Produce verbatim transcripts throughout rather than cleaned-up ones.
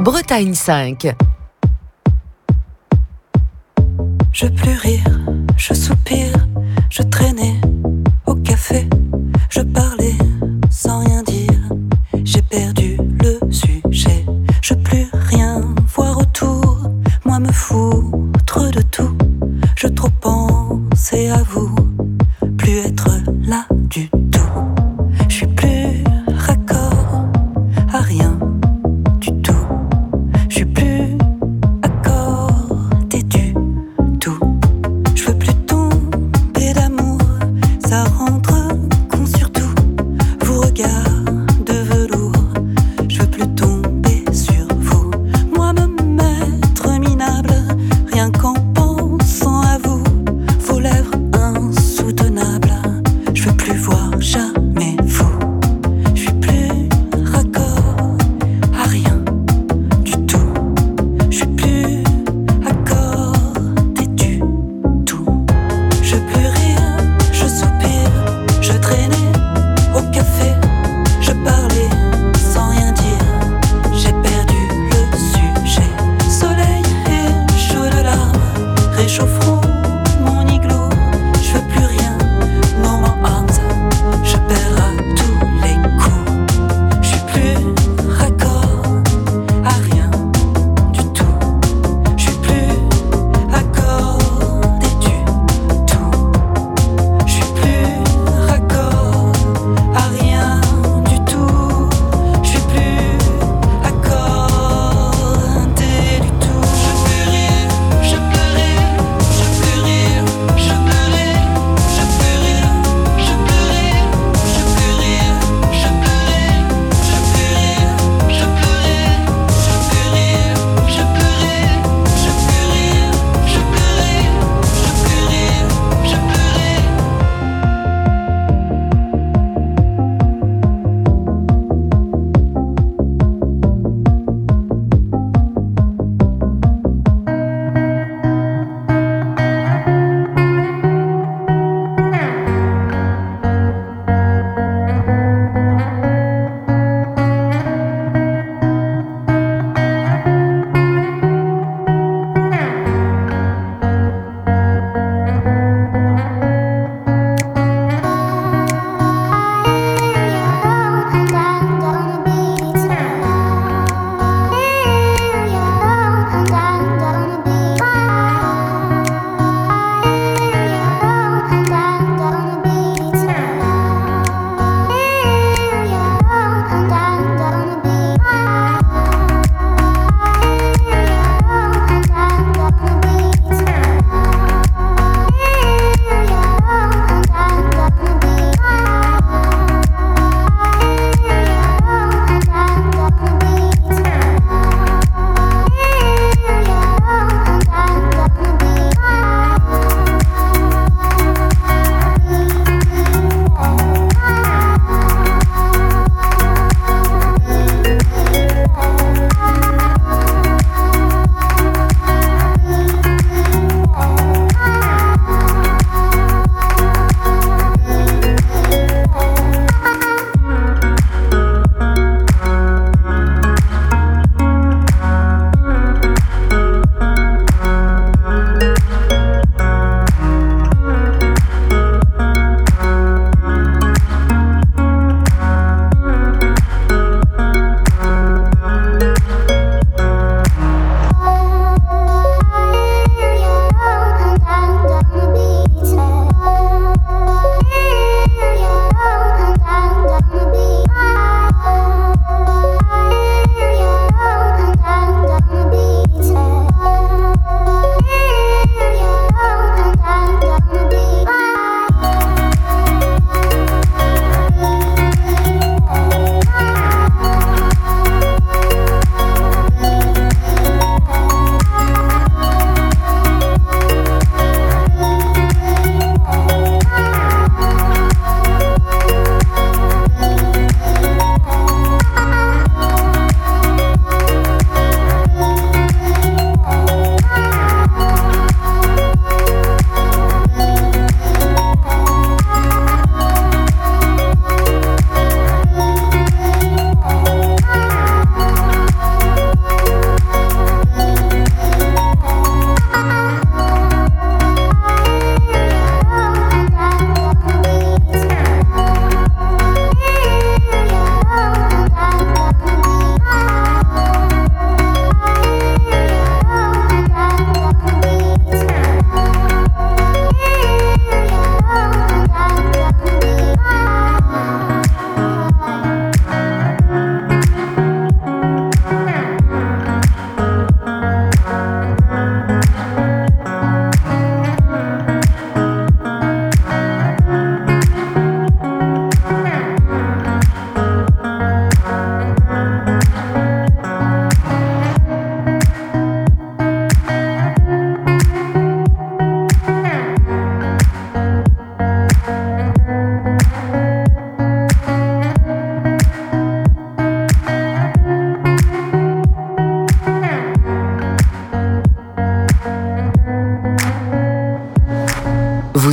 Bretagne cinq. Je plus rire, je soupire, je traînais au café, je parlais sans rien dire, j'ai perdu le sujet, je plus rien voir autour, moi me foutre de tout, je trop pensais à vous, plus être là du tout, je suis plus raccord à rien du tout, je suis plus accordé du tout, je veux plus tomber d'amour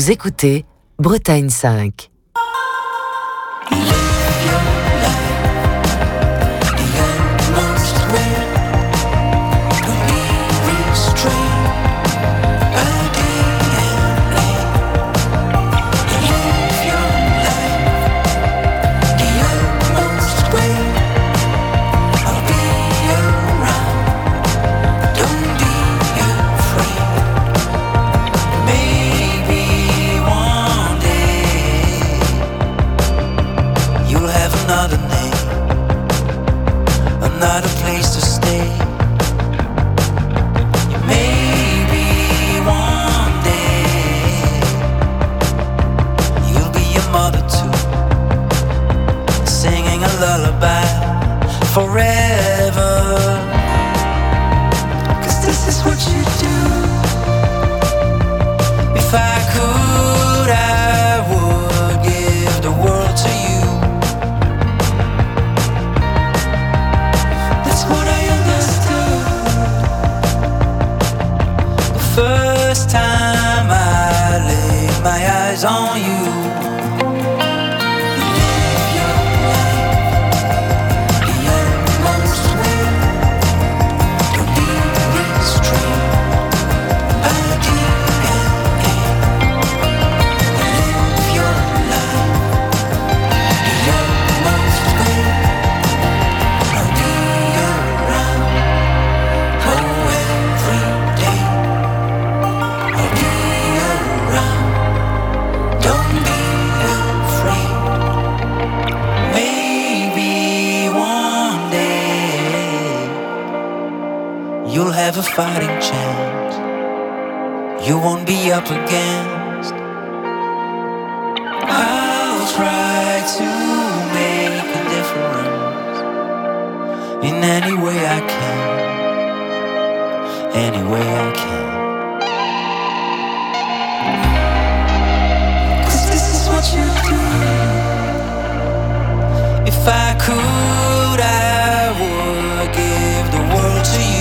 Vous écoutez Bretagne cinq. A fighting chance you won't be up against. I'll try to make a difference in any way I can, any way I can. 'Cause this is what you do. If I could, I would give the world to you.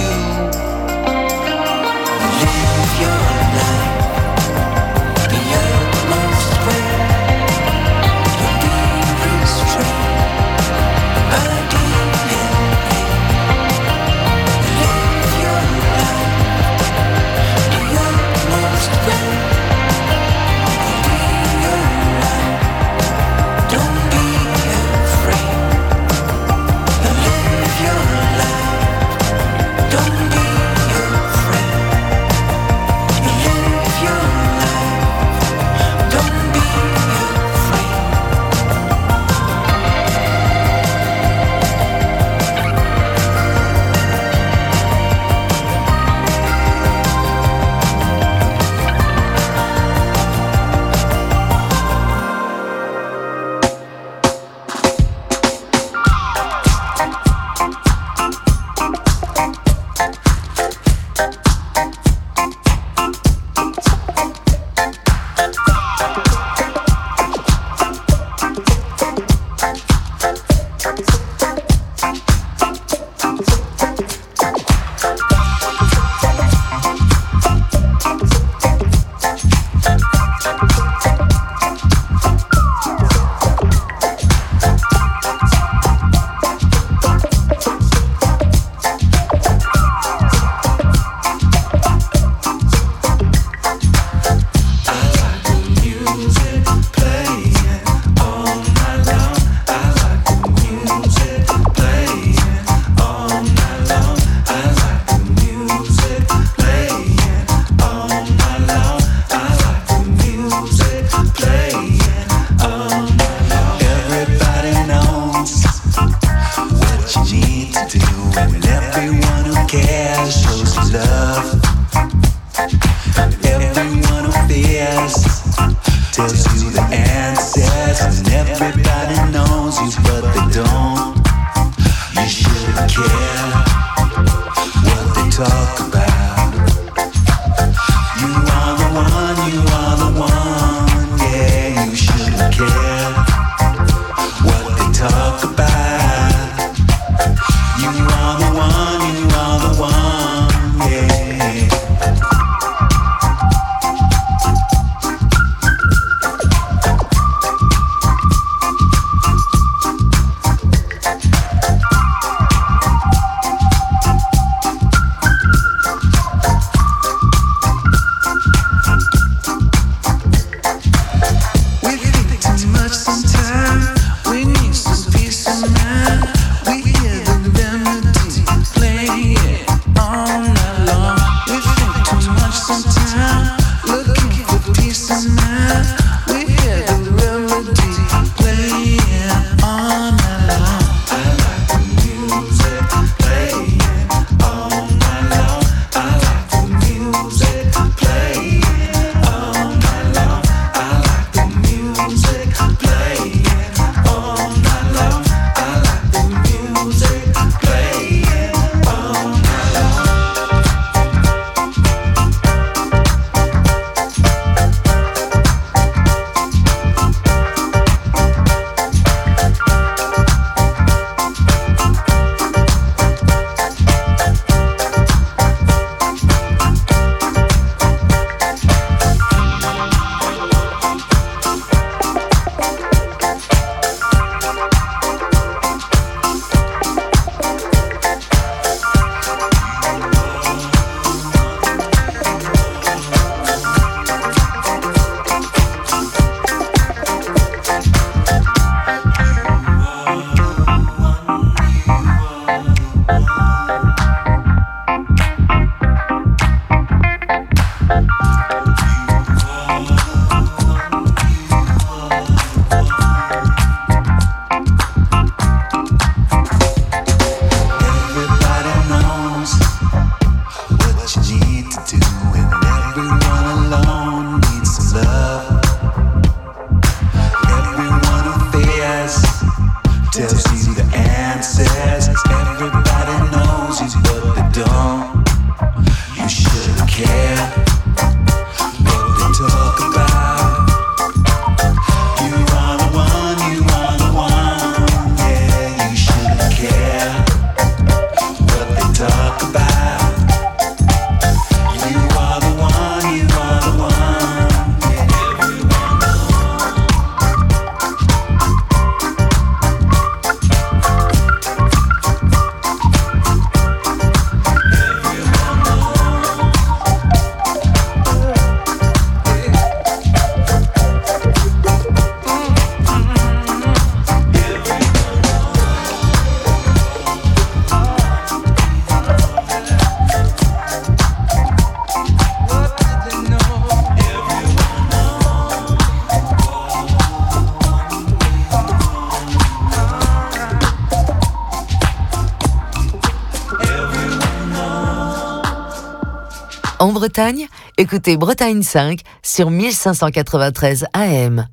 En Bretagne, écoutez Bretagne cinq sur mille cinq cent quatre-vingt-treize A M.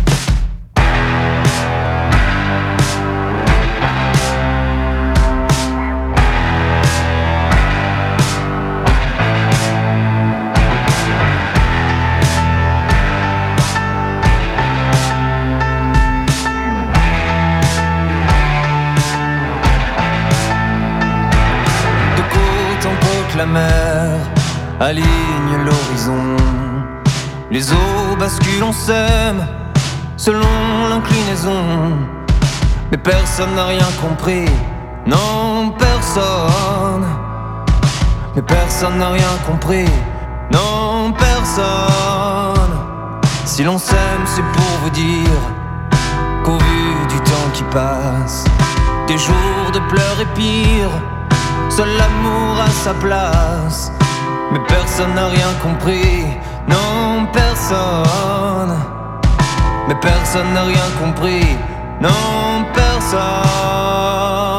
La mer aligne l'horizon, les eaux basculent, on sème selon l'inclinaison. Mais personne n'a rien compris, non personne. Mais personne n'a rien compris, non personne. Si l'on s'aime c'est pour vous dire qu'au vu du temps qui passe, des jours de pleurs et pire, seul l'amour a sa place. Mais personne n'a rien compris, non personne. Mais personne n'a rien compris, non personne.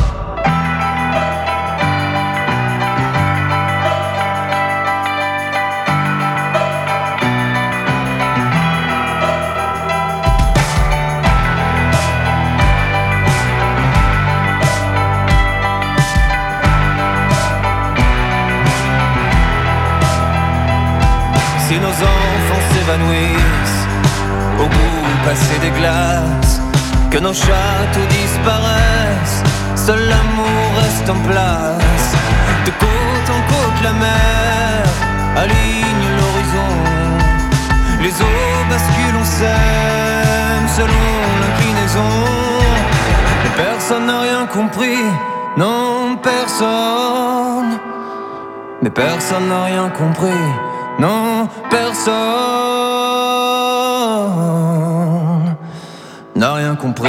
Si nos enfants s'évanouissent au goût passé des glaces, que nos châteaux disparaissent, seul l'amour reste en place. De côte en côte la mer aligne l'horizon, les eaux basculent, on s'aime selon l'inclinaison. Mais personne n'a rien compris, non personne. Mais personne n'a rien compris, non, personne n'a rien compris.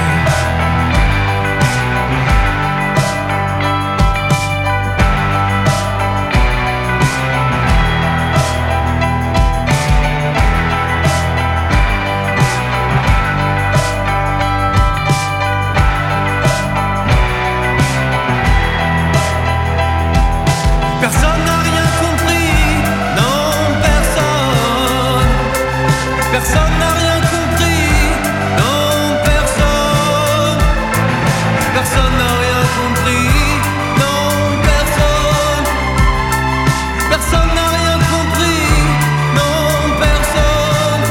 Personne n'a rien compris, non personne. Personne n'a rien compris, non personne. Personne n'a rien compris, non personne. Personne n'a rien compris, non personne.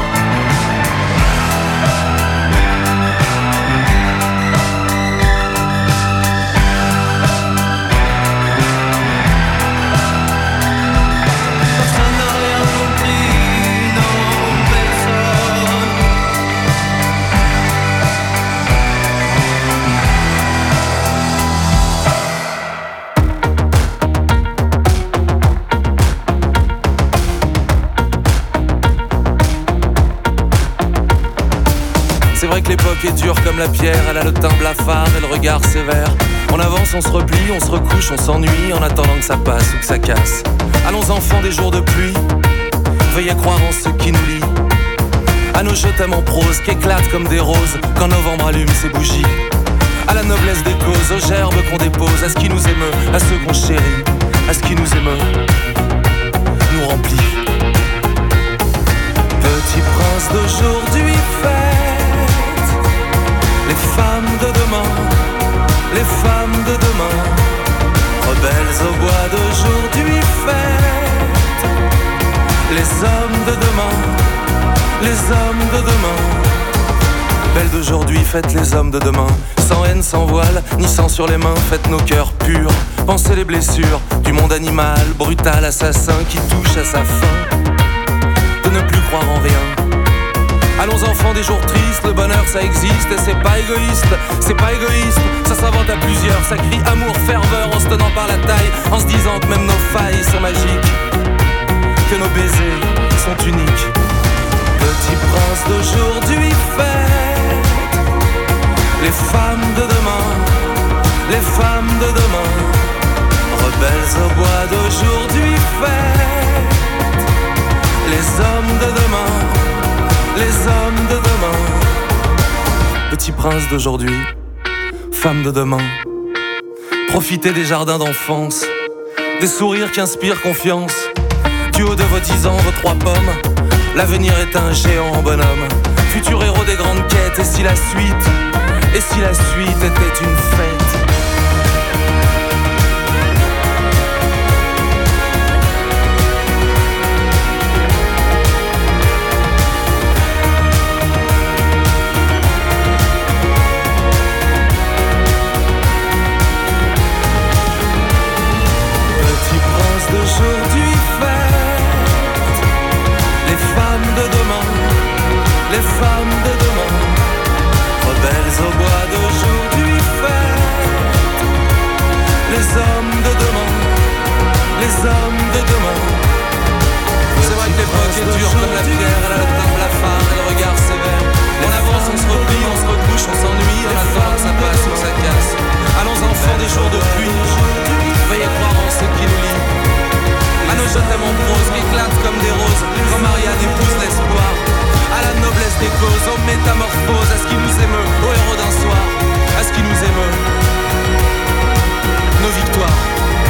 Personne n'a rien compris, non personne. C'est vrai que l'époque est dure comme la pierre, elle a le teint blafard et le regard sévère. On avance, on se replie, on se recouche, on s'ennuie en attendant que ça passe ou que ça casse. Allons enfants des jours de pluie, veuillez croire en ce qui nous lie. À nos je t'aime en prose qui éclatent comme des roses quand novembre allume ses bougies. À la noblesse des causes, aux gerbes qu'on dépose, à ce qui nous émeut, à ceux qu'on chérit, à ce qui nous émeut, nous remplit. Petit prince d'aujourd'hui fête les femmes de demain, les femmes de demain, rebelles au bois d'aujourd'hui fête les hommes de demain, les hommes de demain. Belles d'aujourd'hui, faites les hommes de demain. Sans haine, sans voile, ni sang sur les mains. Faites nos cœurs purs, pensez les blessures du monde animal, brutal, assassin qui touche à sa fin. De ne plus croire en rien. Allons enfants des jours tristes, le bonheur ça existe et c'est pas égoïste, c'est pas égoïste, ça s'invente à plusieurs, ça crie amour, ferveur en se tenant par la taille, en se disant que même nos failles sont magiques, que nos baisers sont uniques. Petit prince d'aujourd'hui fête les femmes de demain, les femmes de demain, rebelles au bois d'aujourd'hui fête les hommes de demain, les hommes de demain. Petit prince d'aujourd'hui, femme de demain, profitez des jardins d'enfance des sourires qui inspirent confiance. Du haut de vos dix ans, vos trois pommes, l'avenir est un géant bonhomme. Futur héros des grandes quêtes, et si la suite, et si la suite était une fête? D'aujourd'hui fête, les femmes de demain, les femmes de demain, rebelles au bois d'aujourd'hui fête, les hommes de demain, les hommes de demain. C'est vrai que l'époque est dure comme la pierre, elle a la table, la phare et le regard sévère. On avance, on se replie, on se recouche, on s'ennuie, on attend que ça passe ou que ça casse. Allons enfants des jours de pluie, veuillez croire en ce qui nous lie. À nos je t'aime en prose qui éclatent comme des roses, quand Marianne épouse l'espoir. À la noblesse des causes, aux métamorphoses, à ce qui nous émeut, aux héros d'un soir, à ce qui nous émeut, nos victoires.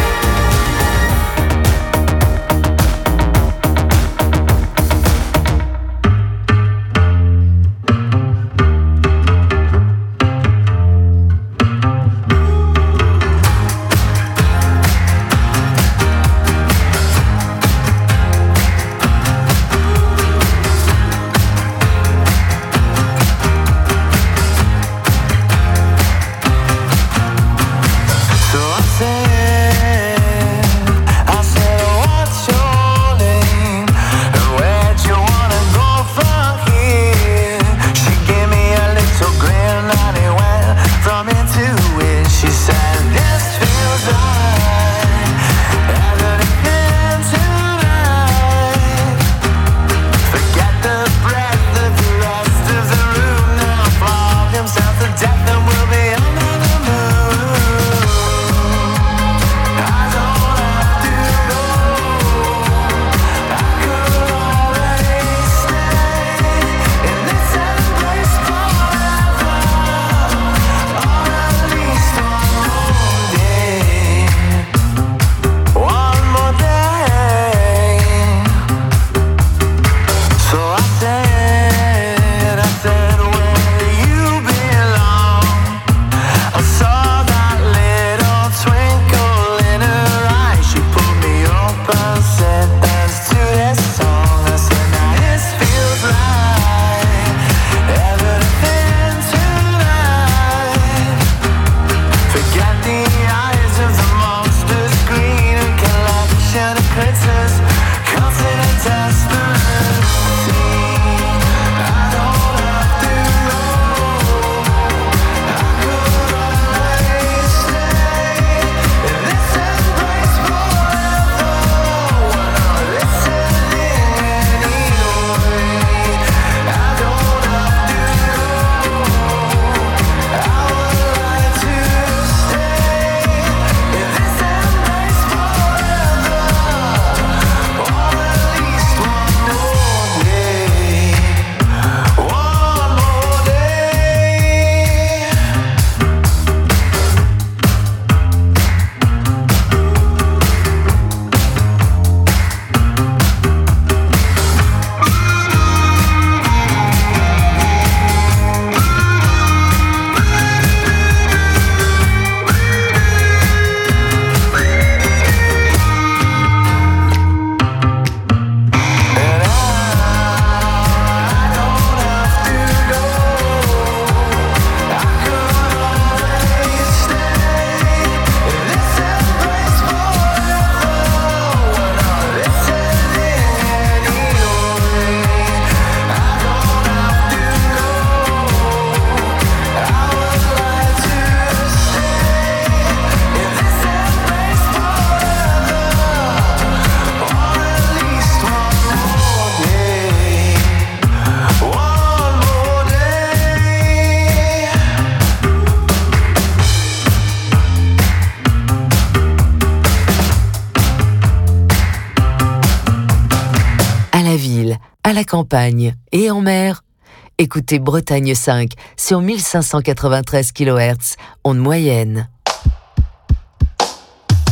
à la campagne et en mer. Écoutez Bretagne cinq sur mille cinq cent quatre-vingt-treize kilohertz, onde moyenne.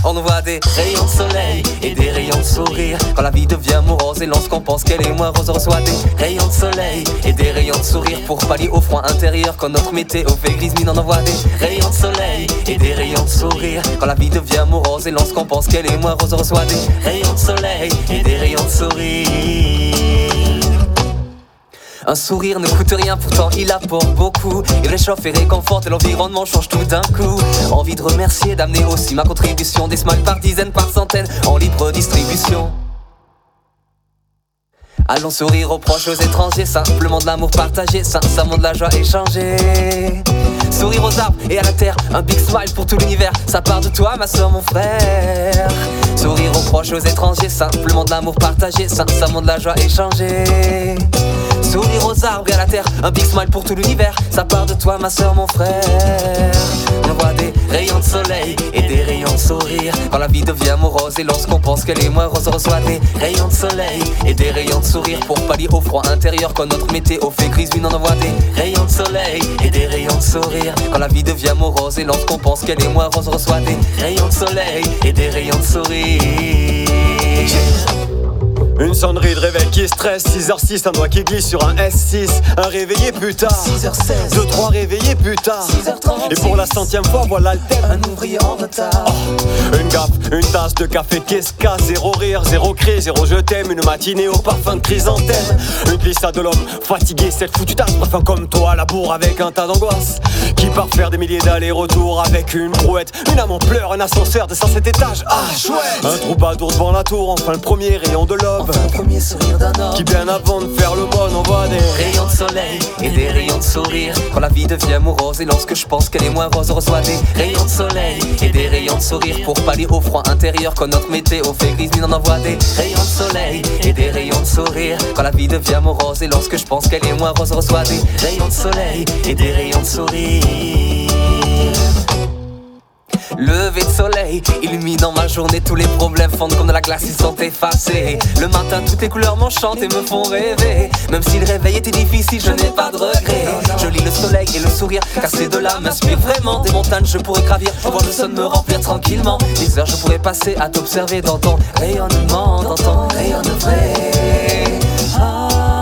on voit des rayons de soleil et des rayons de sourire. Quand la vie devient morose et lorsqu'on pense qu'elle est moins rose, on reçoit des rayons de soleil et des rayons de sourire pour pallier au froid intérieur. Quand notre météo fait grise mine, on envoie des rayons de soleil et des rayons de sourire. Quand la vie devient morose et lorsqu'on pense qu'elle est moins rose, on reçoit des rayons de soleil et des rayons de sourire. Un sourire ne coûte rien, pourtant il apporte beaucoup. Il réchauffe et réconforte et l'environnement change tout d'un coup. Envie de remercier, d'amener aussi ma contribution. Des smiles par dizaines, par centaines, en libre distribution. Allons sourire aux proches, aux étrangers, simplement de l'amour partagé, sincèrement de la joie échangée. Sourire aux arbres et à la terre, un big smile pour tout l'univers. Ça part de toi, ma soeur, mon frère. Sourire aux proches, aux étrangers, simplement de l'amour partagé, sincèrement de la joie échangée. Sourire aux arbres et à la terre, un big smile pour tout l'univers. Ça part de toi, ma soeur, mon frère. On voit des rayons de soleil et des rayons de sourire. Quand la vie devient morose et lorsqu'on pense qu'elle est moins rose, on reçoit des rayons de soleil et des rayons de sourire pour pallier au froid intérieur. Quand notre météo fait grise, on envoie des rayons de soleil et des rayons de sourire. Quand la vie devient morose et lorsqu'on pense qu'elle est moins rose, on reçoit des rayons de soleil et des rayons de sourire. Une sonnerie de réveil qui stresse, six heures six, un doigt qui glisse sur un S six. Un réveillé plus tard, six heures seize, deux trois réveillés plus tard, six heures trente. Et pour la centième fois, voilà le thème. Un ouvrier en retard. Oh, une gaffe, une tasse de café qui se casse. Zéro rire, zéro cri, zéro je t'aime. Une matinée au parfum de chrysanthème. Une glissade de l'homme fatigué, cette foutue tasse. Parfum comme toi, la bourre avec un tas d'angoisse. Qui part faire des milliers d'allers-retours avec une brouette. Une âme en pleurs, un ascenseur de cent sept étages. Ah, chouette. Un troubadour devant la tour, enfin le premier rayon de l'aube. Enfin le premier sourire d'un homme qui bien avant de faire le bon envoie des rayons de soleil et des rayons de sourire. Quand la vie devient morose et lorsque je pense qu'elle est moins rose, on reçoit des rayons de soleil et des rayons de sourire pour pallier au froid intérieur. Quand notre météo fait grise, on envoie des rayons de soleil et des rayons de sourire. Quand la vie devient morose et lorsque je pense qu'elle est moins rose, on reçoit des rayons de soleil et des rayons de sourire. Lever de soleil, illuminant ma journée. Tous les problèmes fondent comme de la glace, ils sont effacés. Le matin, toutes les couleurs m'enchantent et me font rêver. Même si le réveil était difficile, je n'ai pas de regrets. Je lis le soleil et le sourire, car ces deux-là m'inspirent vraiment. Des montagnes je pourrais gravir, voir le sun me remplir tranquillement. Des heures je pourrais passer à t'observer dans ton rayonnement, dans ton rayonnement vrai. Ah.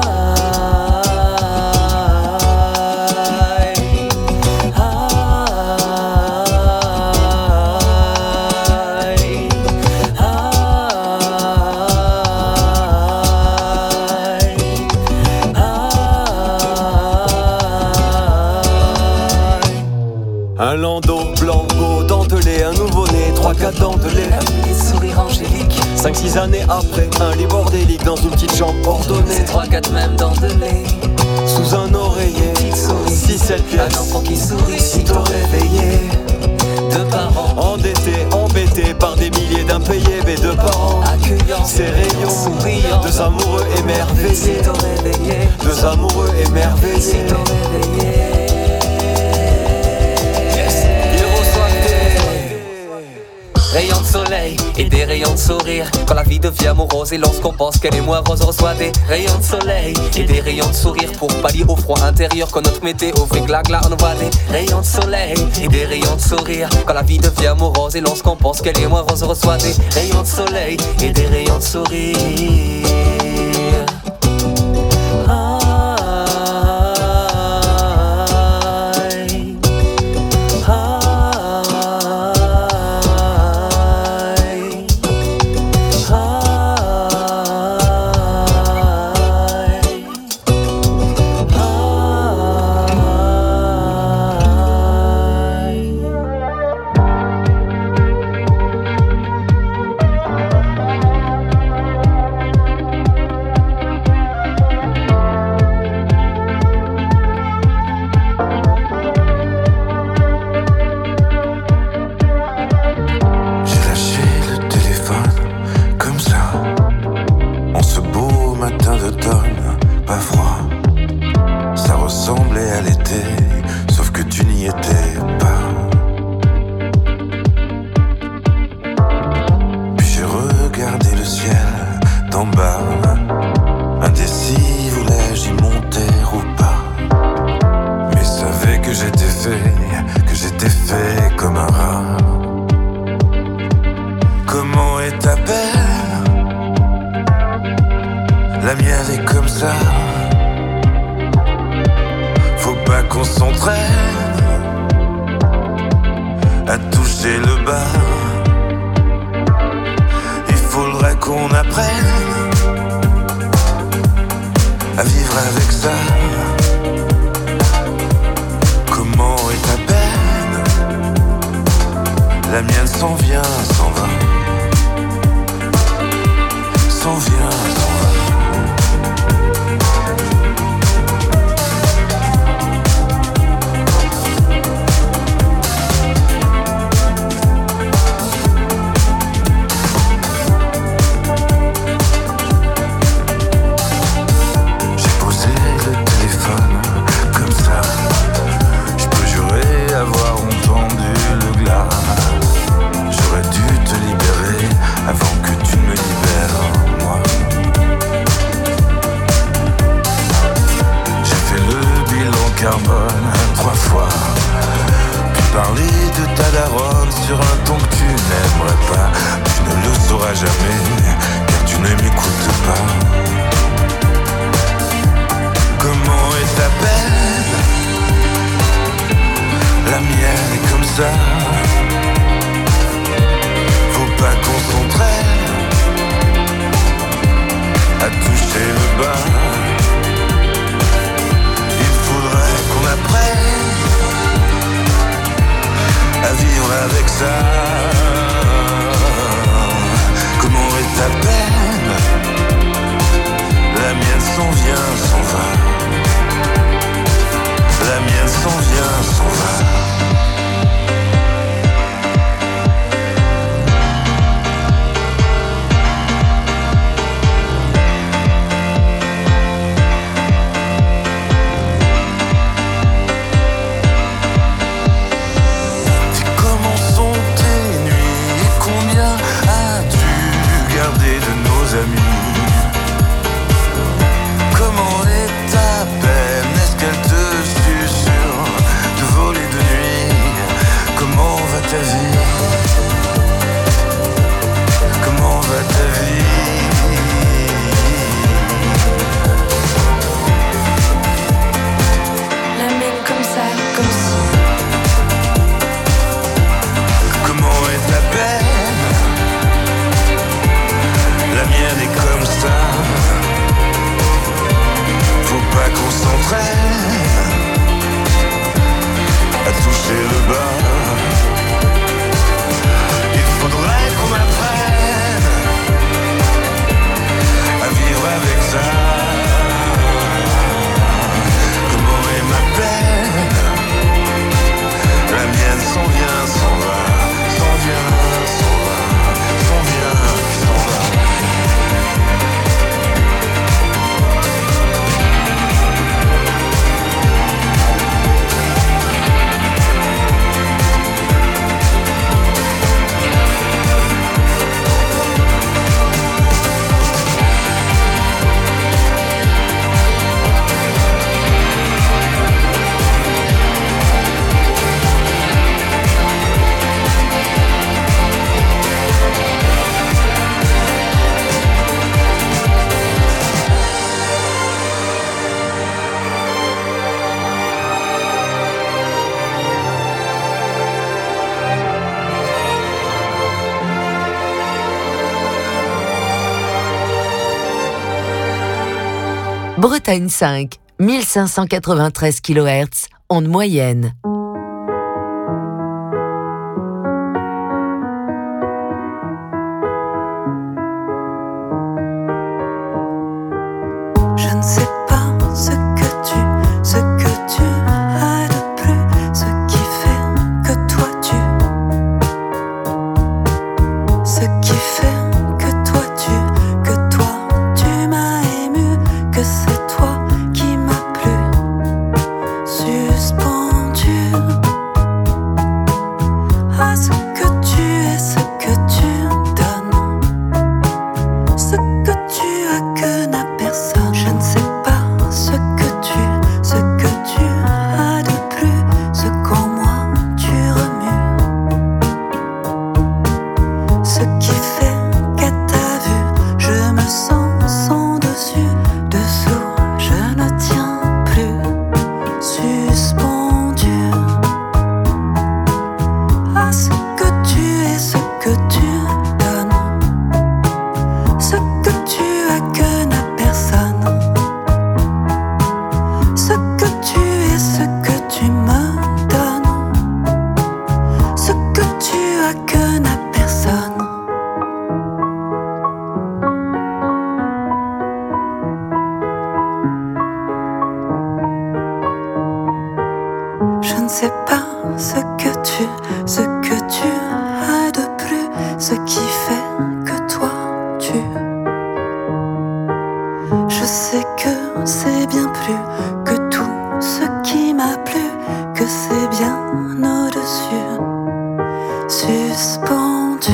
Un landau blanc, beau, dentelé, un nouveau-né, trois quatre dents de lait. Un sourire angélique. Cinq six années après, un lit bordélique dans une petite chambre ordonnée. C'est trois quatre même dents de lait. Sous un oreiller, six sept pièces. Un enfant qui sourit, sitôt réveillé. Deux parents endettés, embêtés par des milliers d'impayés. Mais deux parents accueillants, ces rayons, souriants. Deux amoureux émerveillés, sitôt réveillés. Deux amoureux émerveillés, sitôt réveillés. Rayons de soleil et des rayons de sourire. Quand la vie devient morose et lorsqu'on pense qu'elle est moins rose, on reçoit des rayons de soleil et des rayons de sourire pour pallier au froid intérieur. Quand notre météo fait gla-gla, on voit des rayons de soleil et des rayons de sourire. Quand la vie devient morose et lorsqu'on pense qu'elle est moins rose, on reçoit des rayons de soleil et des rayons de sourire. bas. Il faudrait qu'on apprenne à vivre avec ça. Comment est ta peine? La mienne s'en vient, s'en va. S'en vient, s'en va. Avoir entendu le glas, j'aurais dû te libérer avant que tu me libères, moi. J'ai fait le bilan carbone trois fois, puis parler de ta daronne sur un ton que tu n'aimerais pas. Tu ne le sauras jamais, car tu ne m'écoutes pas. Comment est ta peine? La mienne est comme ça. Faut pas qu'on s'entraîne à toucher le bas. Il faudrait qu'on apprenne à vivre avec ça. Comment est ta peine? La mienne s'en vient, s'en va. La mienne s'en vient, s'en va. Dis comment sont tes nuits et combien as-tu gardé de nos amis? Comment est ta peine? Est-ce qu'elle te susurre de voler de nuit? Comment va ta vie? Comment va ta vie? La mienne comme ça, comme si. Comment est ta peine? La mienne est comme ça. Faut pas qu'on s'entraîne à toucher le bas. Il faudrait qu'on apprenne à vivre avec ça. Comment est ma peine? La mienne s'en vient, s'en va. S'en vient, s'en va. S'en vient, s'en va. Bretagne cinq, mille cinq cent quatre-vingt-treize kilohertz, onde moyenne. Je ne sais pas ce que tu, ce que tu as de plus, ce qui fait que toi tu, ce qui fait que toi tu, que toi tu m'as ému, que c'est toi qui m'as plu, suspendu à ce que tu es, ce que tu donnes, ce que tu as que n'a personne. Je ne sais pas ce que tu, ce que tu as de plus, ce qu'en moi tu remues, ce qui fait qu'à ta vue je me sens sans dessus, dessous je ne tiens plus, suspendu à ce que tu es. ce qui fait que toi tu. Je sais que c'est bien plus que tout ce qui m'a plu, que c'est bien au-dessus, suspendu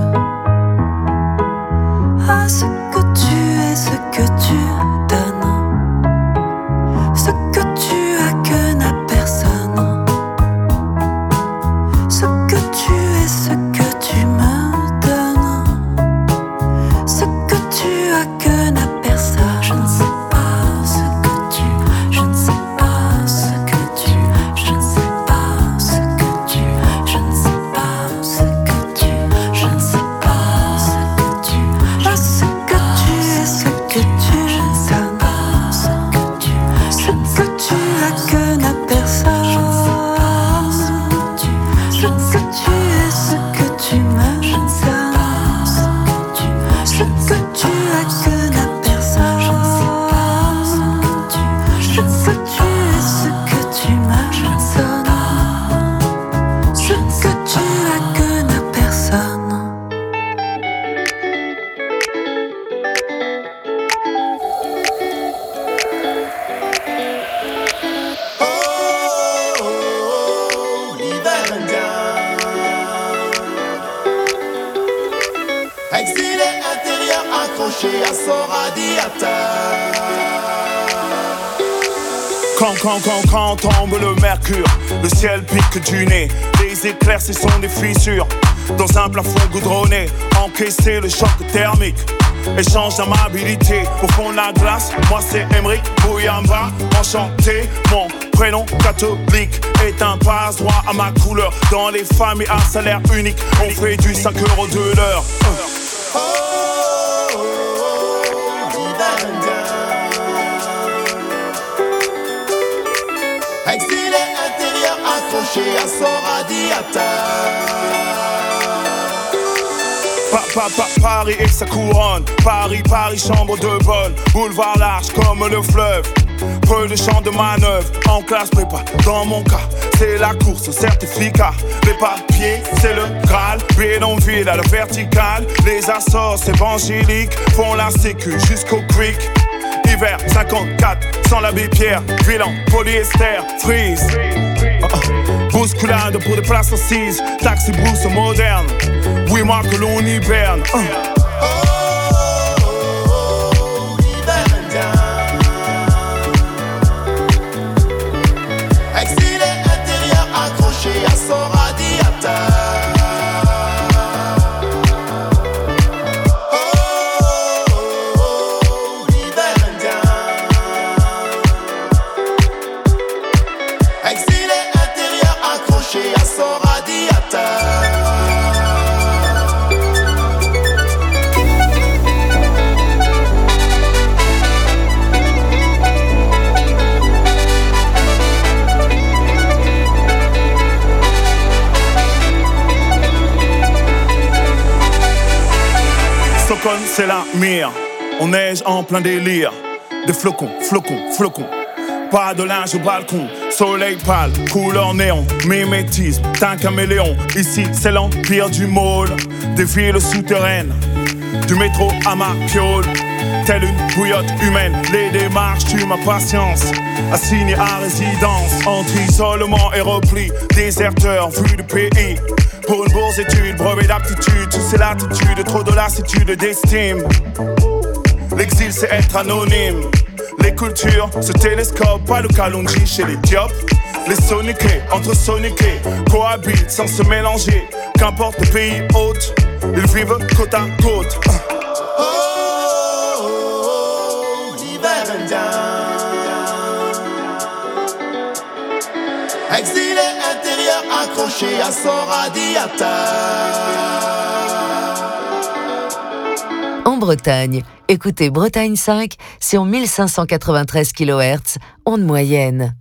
à ce que tu es, ce que tu donnes, ce que tu as que n'a personne, ce que tu es, ce que tu me donnes, ce que tu as que n'a personne. Je ne sais pas ce que tu, je ne sais pas ce que tu, je ne sais pas ce que tu, je ne sais pas ce que tu, je ne sais pas ce que tu, ce que tu es, ce que tu donnes, ce que tu, ce que tu as que n'a personne. Ce que tu es, ce que tu me donnes, ce que tu as que n'a personne. Ce que tu es, ce que tu me donnes, ce que tu as que n'a personne. Oh, l'hiver indien. Exilé intérieur accroché à son radiateur. Quand, quand, quand, quand tombe le mercure, le ciel pique du nez. Des éclairs, ce sont des fissures dans un plafond goudronné. Encaisser le choc thermique, échange d'amabilité. Au fond de la glace, moi c'est Emric Bouyamba. Enchanté, mon prénom catholique est un passe-droit à ma couleur. Dans les familles à salaire unique, on fait du cinq euros de l'heure. Oh, l'hiver indien. Exilé intérieur accroché à son radiateur. Pa, pa, pa, Paris et sa couronne. Paris, Paris, chambre de bonne. Boulevard large comme le fleuve. Peu de champs de manœuvre. En classe prépa, dans mon cas, c'est la course au certificat. Les papiers, c'est le Graal. Bidonville à la verticale. Les assorts évangéliques font la sécu jusqu'au creek. Hiver cinquante-quatre, sans l'abbé Pierre. Vilain, polyester, freeze. Uh, uh. Bousculade pour des places assises. Taxi brousse moderne. Oui, moi que l'on hiberne. Uh. Oh, l'hiver indien. Exilé intérieur accroché à son radiateur. Oh, l'hiver indien. Exilé intérieur accroché à son radiateur. Stockholm, c'est la mire. On neige en plein délire. Des flocons, flocons, flocons. Pas de linge au balcon. Soleil pâle, couleur néon. Mimétisme, d'un caméléon. Ici, c'est l'empire du môle. Des villes souterraines. Du métro à ma piole. Telle une bouillotte humaine. Les démarches tuent ma patience. Assigné à résidence. Entre isolement et repli. Déserteur, vue du pays. Pour une bourse d'études, brevet d'aptitude. Tu sais l'attitude, trop de lassitude et d'estime. L'exil c'est être anonyme. Les cultures se télescopent, pas le Kalonji chez les Diop. Les soniqués, entre soniqués, cohabitent sans se mélanger. Qu'importe le pays hôte, ils vivent côte à côte. Oh, l'hiver indien. Exilé intérieur accroché à son radiateur. En Bretagne, écoutez Bretagne cinq sur mille cinq cent quatre-vingt-treize kilohertz, onde moyenne.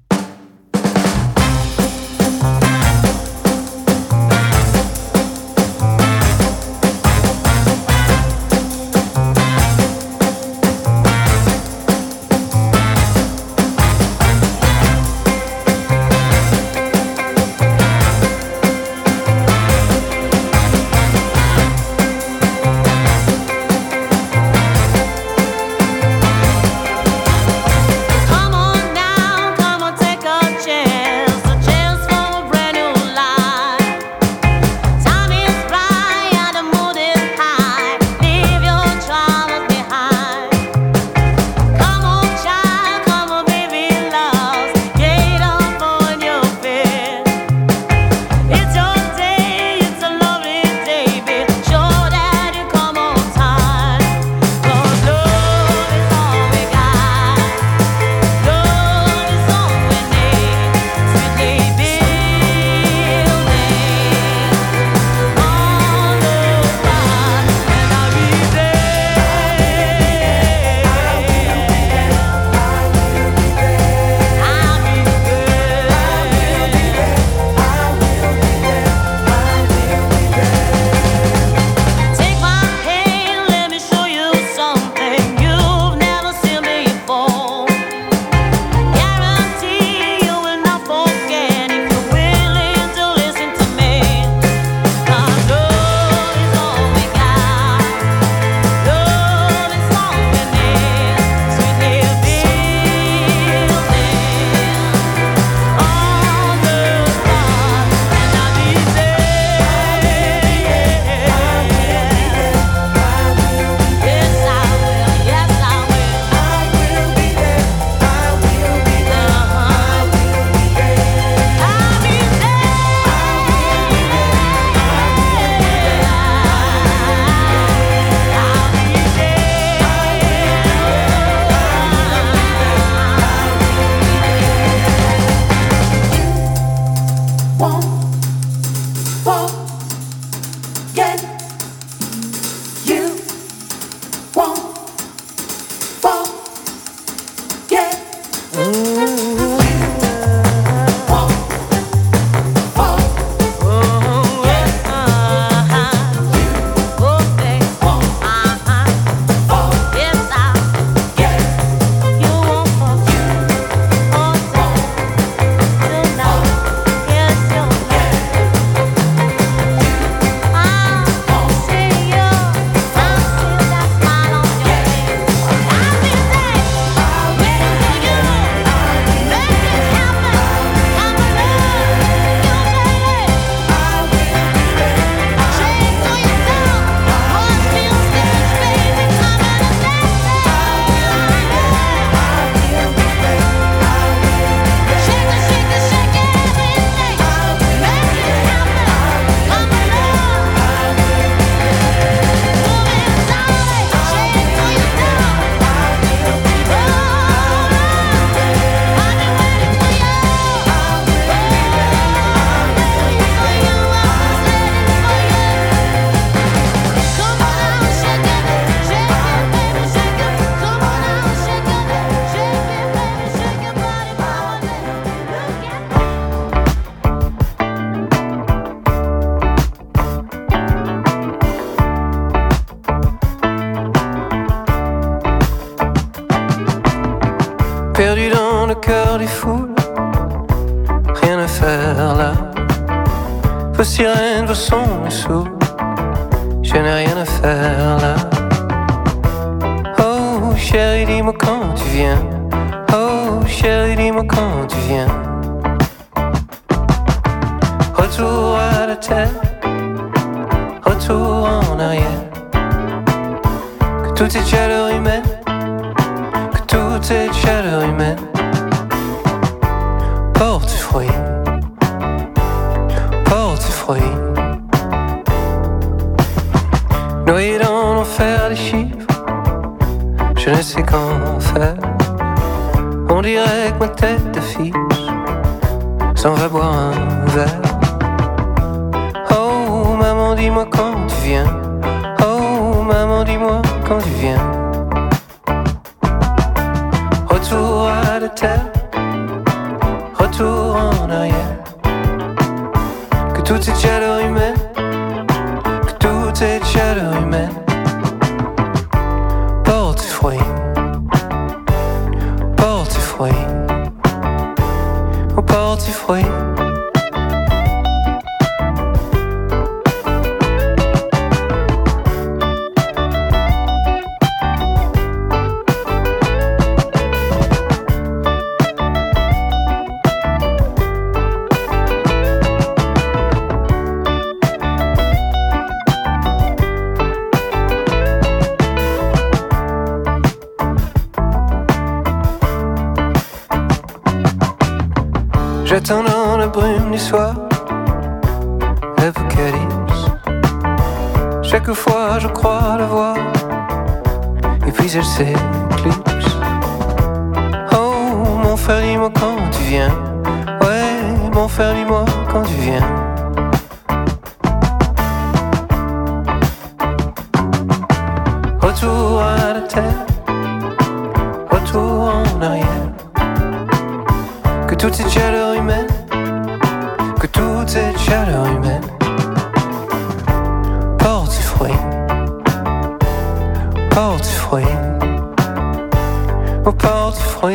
peur des foules, rien à faire là. Vos sirènes, vos sons me saoulent, je n'ai rien à faire là. Oh chérie, dis-moi quand tu viens. Oh chérie, dis-moi quand tu viens. Retour à la terre, retour en arrière. Que tout est chaleur humaine, que tout est chaleur humaine. Porte-fruits, porte-fruits. Noyé dans l'enfer des chiffres, je ne sais qu'en faire. On dirait que ma tête d'affiche s'en va boire un verre. Oh maman, dis-moi quand tu viens. Oh maman, dis-moi quand tu viens. Retour à la terre, retour en arrière. Que tout est chaleur humaine, que tout est chaleur humaine. Porte-fruits, porte-fruits, oh porte-fruits. J'attends dans la brume du soir l'Apocalypse. Chaque fois je crois la voir, et puis elle s'éclipse. Oh mon frère, dis-moi quand tu viens. Ouais mon frère, dis-moi quand tu viens. Retour à la terre, retour en arrière. Que tout est chaleur humaine, que tout est chaleur humaine. Porte-fruits, porte-fruits, oh porte-fruits.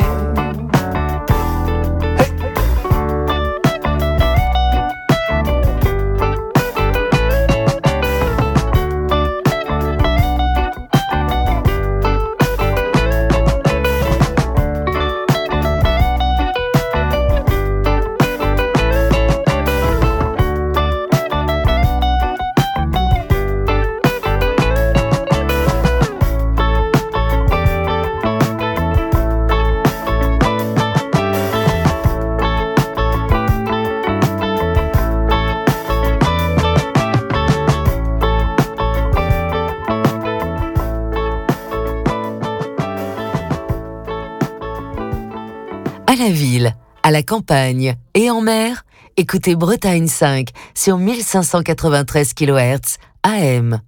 À la ville, à la campagne et en mer, écoutez Bretagne cinq sur mille cinq cent quatre-vingt-treize kilohertz A M.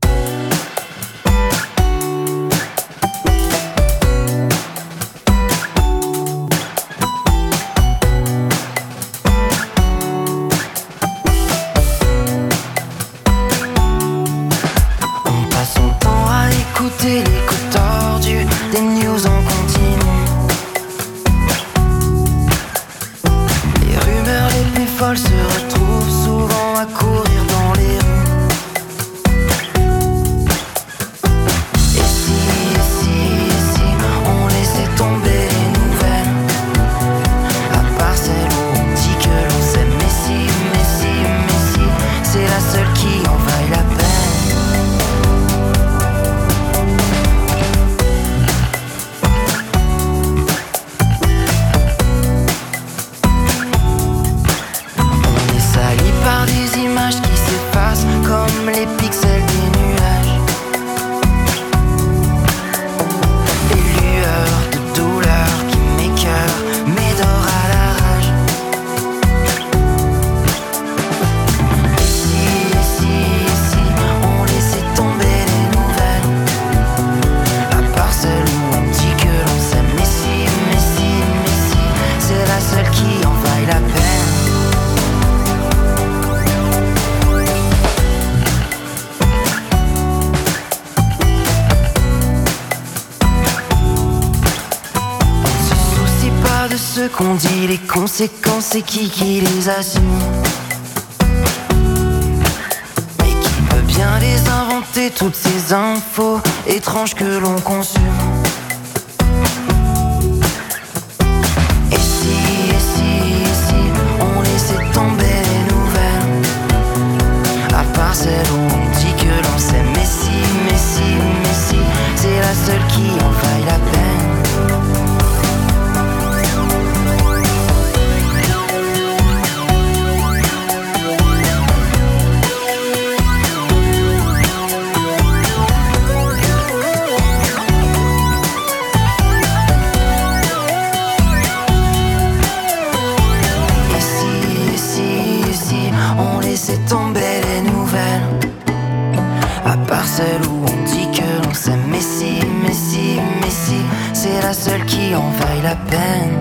On passe son temps à écouter l'écho tordu des news en continu. Les folles se retrouvent souvent à courir dans les rues. Et si, et si, et si on laissait tomber les nouvelles, à part celles où on dit que l'on s'aime. Mais si, mais si, mais si, c'est la seule qui en vaille la peine. Par des images qui s'effacent comme les pixels des nuages. Les lueurs de douleur qui m'écœurent, m'édorent à la rage. Et si, et si, qu'on dit, les conséquences, c'est qui qui les assume? Mais qui peut bien les inventer, toutes ces infos étranges que l'on consume? Et si, et si, et si on laissait tomber les nouvelles, à part celles où on dit que l'on s'aime? Mais si, mais si, mais si, c'est la seule qui en vaille la peine. Laissez tomber les nouvelles, à part celles où on dit que l'on s'aime. Mais si, mais si, mais si, c'est la seule qui en vaille la peine.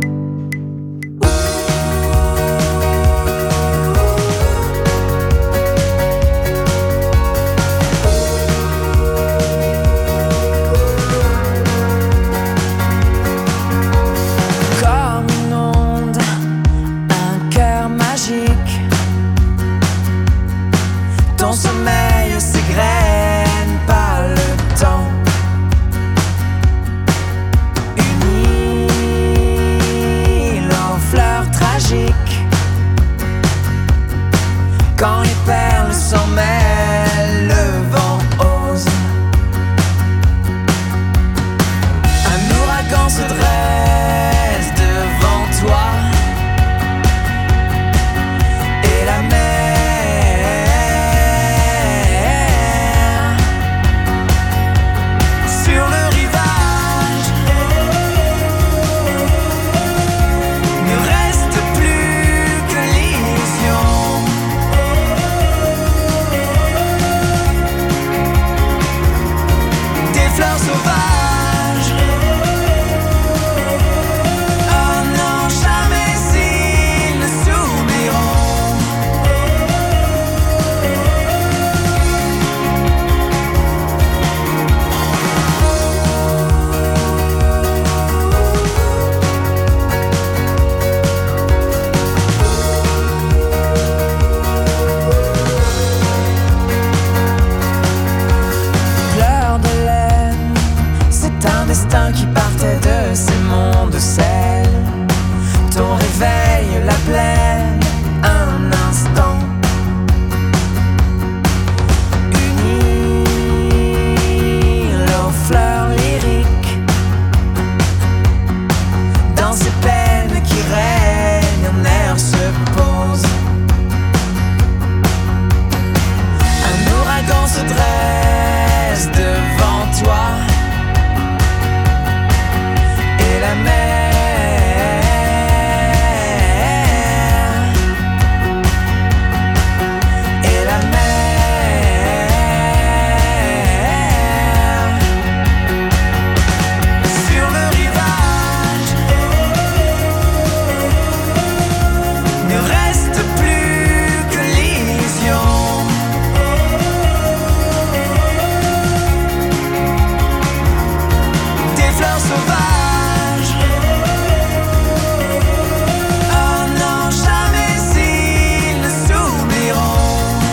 Quand les perles s'en mêlent, le vent ose. Un ouragan se dresse devant toi, et la mer sur le rivage ne reste plus que l'illusion. Fleurs sauvages, oh non, jamais ils ne s'oublieront. Fleurs de laine, c'est un destin qui partait de ces monts de sel. Ton réveil, la plaine, un instant. Une île aux fleurs lyriques, dans ces peines qui règnent, un air se pose. Un ouragan se dresse devant toi, et la mer et la mer sur le rivage ne reste plus que l'illusion. Des fleurs sauvages, oh non, jamais ils ne s'oublieront.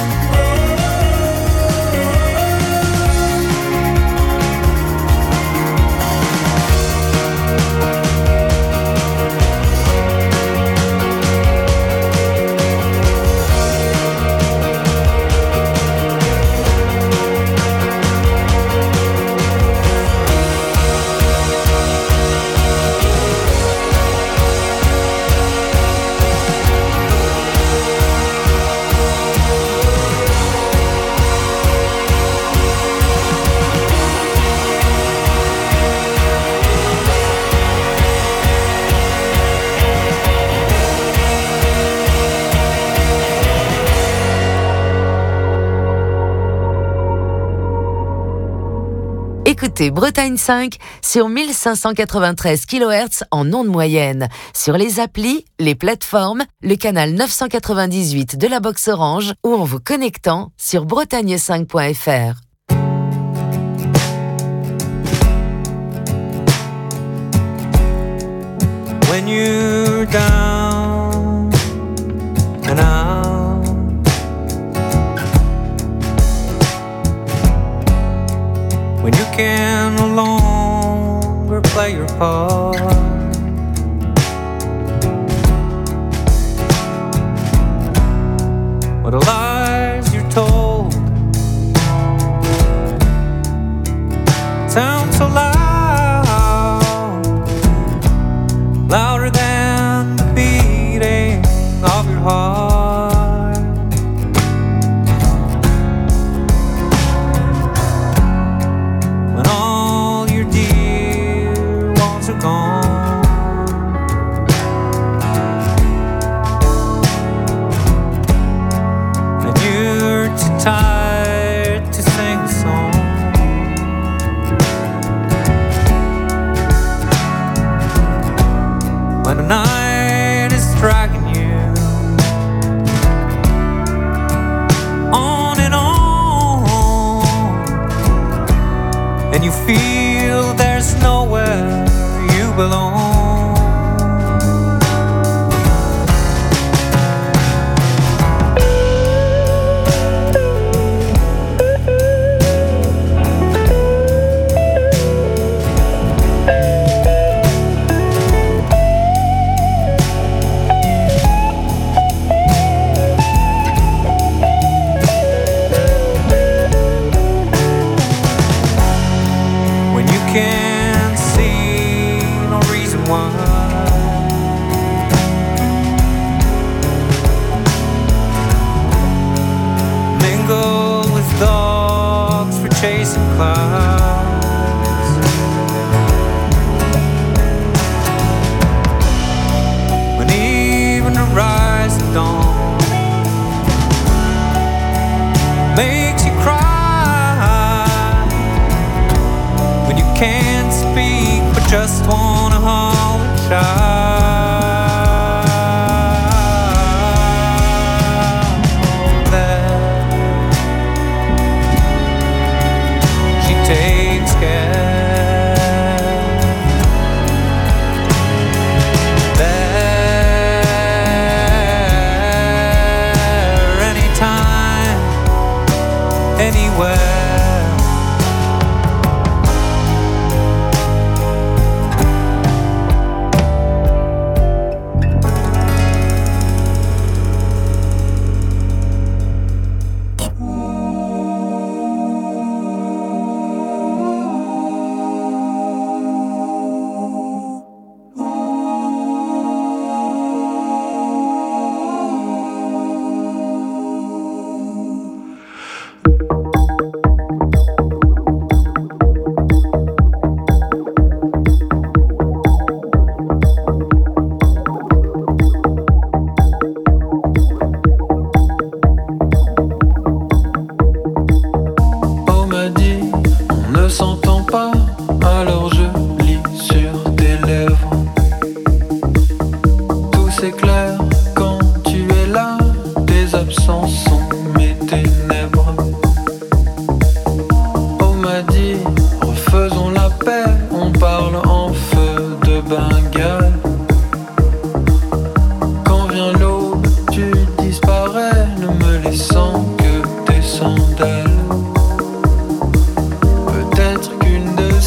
Écoutez Bretagne cinq sur mille cinq cent quatre-vingt-treize kilohertz en onde moyenne, sur les applis, les plateformes, le canal neuf cent quatre-vingt-dix-huit de la box Orange ou en vous connectant sur bretagne cinq point f r. When when you're down and out. When you can no longer play your part. What the lies you're told sound so loud, louder than the beating of your heart. When all your dear ones are gone, and you're too tired to sing a song. When the night is dragging you on and on, and you feel there's nowhere you belong. Can't see no reason why. Mingle with dogs for chasing clouds. When even the rise of dawn makes you cry. Can't speak, but just wanna holler and shout that she takes care. There, anytime, anywhere. Peut-être qu'une de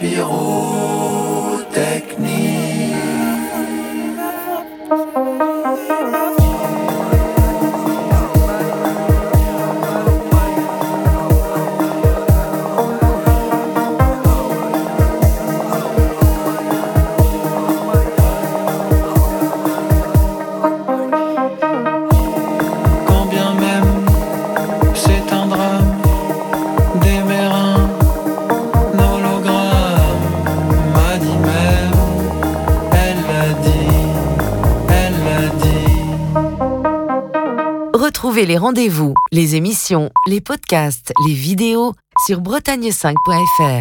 pyrotechnie. Retrouvez les rendez-vous, les émissions, les podcasts, les vidéos sur bretagne cinq point f r.